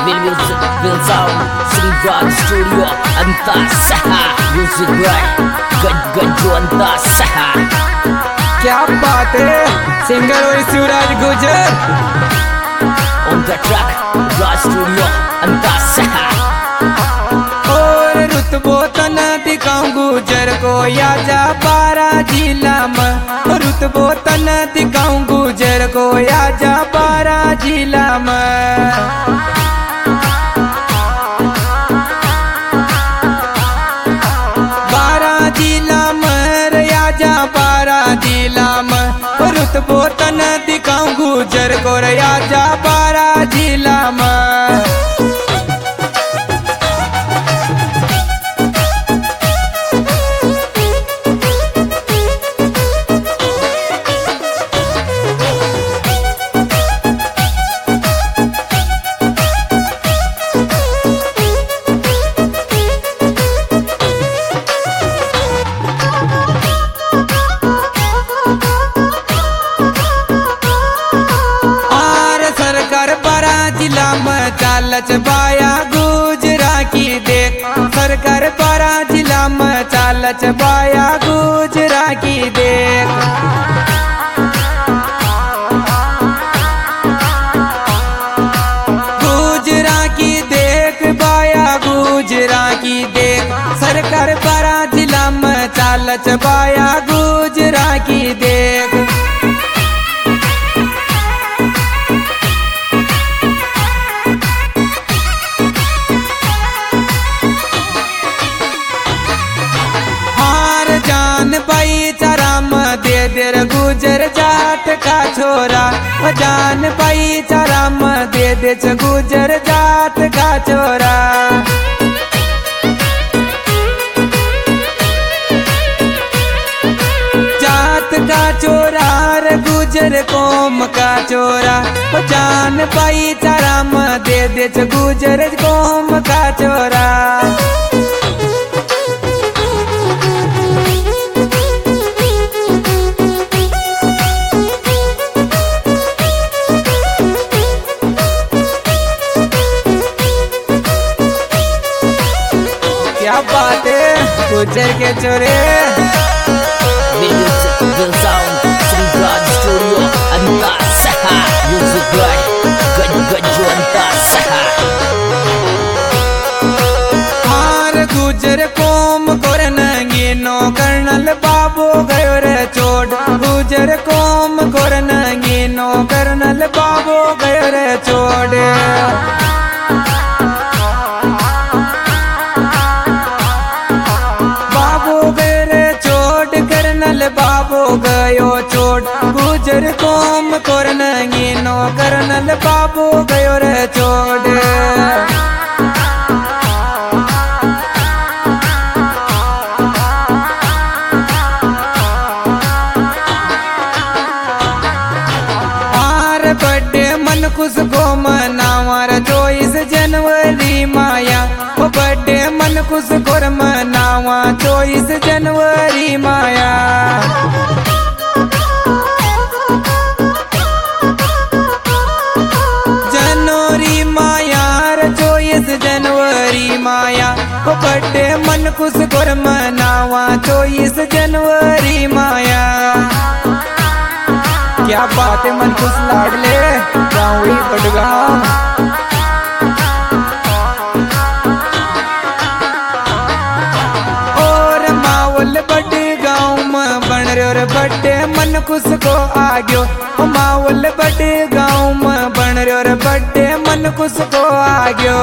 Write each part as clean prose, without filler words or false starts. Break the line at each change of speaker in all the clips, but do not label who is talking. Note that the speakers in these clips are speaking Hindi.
Will sound Srivan Studio Antasaha Music by Gajju Antasaha।
क्या बात है, सिंगर और शिवराज गुजर
on the track Raj Studio Antasaha।
और रुतबो तन दिखाऊं गुजर को या जा पारा जिला में, रुतबो तन दिखाऊं गुजर को या जा पारा जिला में। रुतबो तन दिखाऊं गुजर को या जा पारा जिला में। चालच बाया गुजरा की देख, सरकार पारा जिला में चालच बाया गुजरा की देख। गुजरा की देख बाया गुजरा की देख, सरकार पारा जिला में चालच बाया गुजरा की देख। देर गुजर जाट का छोरा, जान पाई चरम दे दे गुजर जाट का छोरा। जात का चोरा रे गुजर कौम का चोरा, जान पाई चरम दे दे गुजर कौम का चोरा। क्या बात है, गुजर के चोरे
Will sound Srivan Studio Antasaha Music by Gajju Antasaha।
हार गुजर कोम कोरनगी नो कर्नल बाबू गयो रे चोट, गुजर कोम कोरनगी नो कर्नल बाबू गयो रे चोट। बाबू गयो चोट, गुजर कोम कोरनगी नो कर्नल बाबू गयो रे चोट। बर्थडे मन खुश को मनावर 24 जनवरी माया, बर्थडे मन खुश को मनावा 24 जनवरी माया। जनवरी माया 24 जनवरी माया, बर्थडे मन खुश को मनावा 24 जनवरी माया। क्या बात है, मन खुश लाडले गाँवी बड़गांव। और मावल बड़गांव में बन रो बड्डे मन खुश को आ गयो, मावल बड़गांव में बन रो बड्डे मन खुश को आ गयो।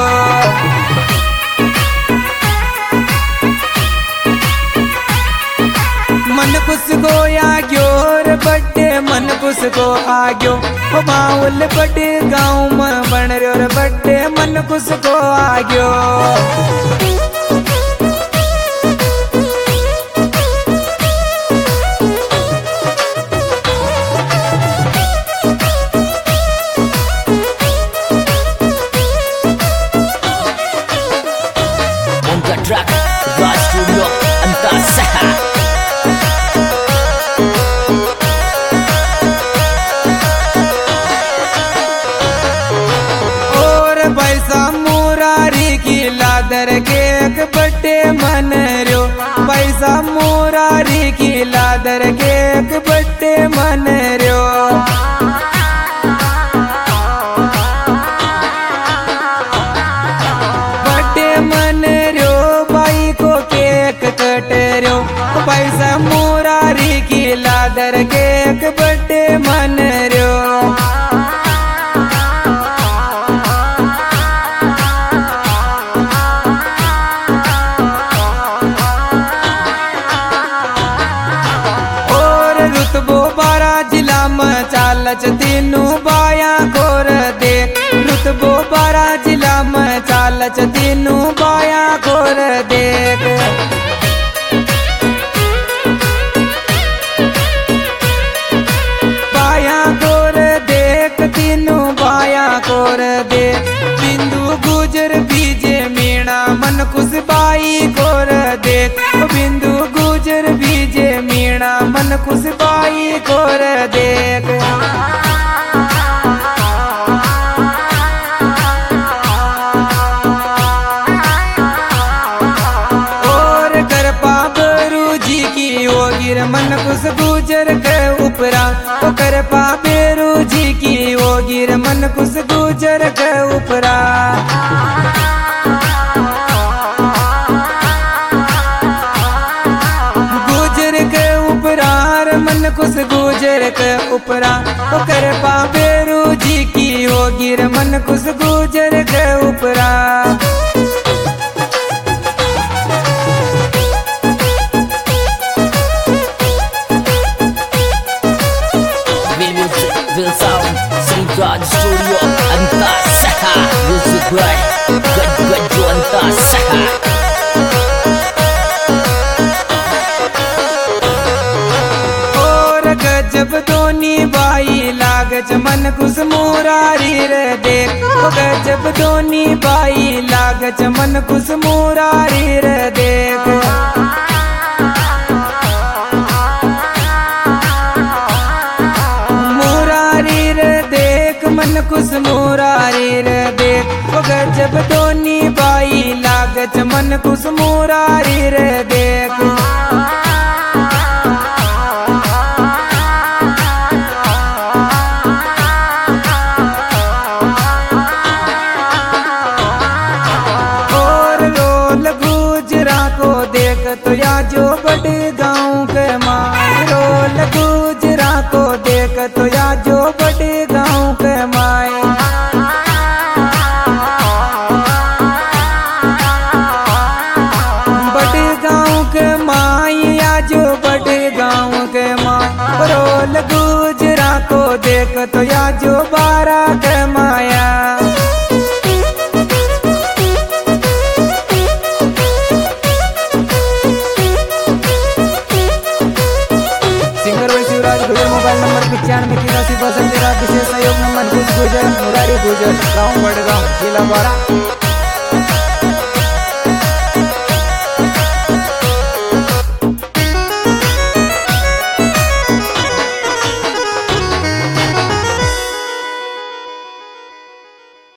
मन खुश को आ गयो रे बड्डे मन खुश को आ गयो, माउल बड़े गाँव में बन रो रे बड्डे मन खुश को आ गयो।
On the track Raj Studio Antasaha।
और पैसा मुरारी की लादर के एक बट्टे मन रो, पैसा मुरारी की लादर के एक बट्टे मन रो। बट्टे मन रो बाई को केक कट रो, पैसा मुरारी की लादर के एक बट्टे मन रो। रुतबो 12 जिला में चालच तीनू बाया गोर दे, रुतबो 12 जिला में चालच तीनू बाया गोर देख। बाया गोर देख तीनू बाया गोर दे, बिंदु गुजर बीजे मीणा मन खुश बाई गोर देख, बिंदु गुजर बीजे मीणा मन खुश बाई गोर देख। और करपा बेरू जी की ओगिर मन खुश गुजर के उपरा, ओ करपा बेरू जी की ओगिर मन खुश गुजर के उपरा। मन खुश गुजर के उपरा, ओ करपा बेरू जी की ओगिर मन खुश गुजर के उपरा।
Will Sound, Sri Raj Studio, Antasaha. Music by Gaju Antasaha.
गजब दोनी बाई लागच मन खुश मुरारी रे देख, गजब दोनी बाई लागच मन खुश मुरारी रे देख। मुरारी रे देख मन खुश मुरारी रे देख, गजब दोनी बाई लागच मन खुश मुरारी रे देख। तो या जो बड़े गाँव के माए, रोल गुजरा को देख तो या जो बड़े गाँव के माए। बड़े गाँव के माए या जो बड़े गाँव के माए, रोल गुजरा को देख तो या जो 12 के माया। मोबाइल नंबर 95 83 विशेष सहयोग नंबर गुजर मुरारी गुजर गाँव बड़गांव जिला बारा।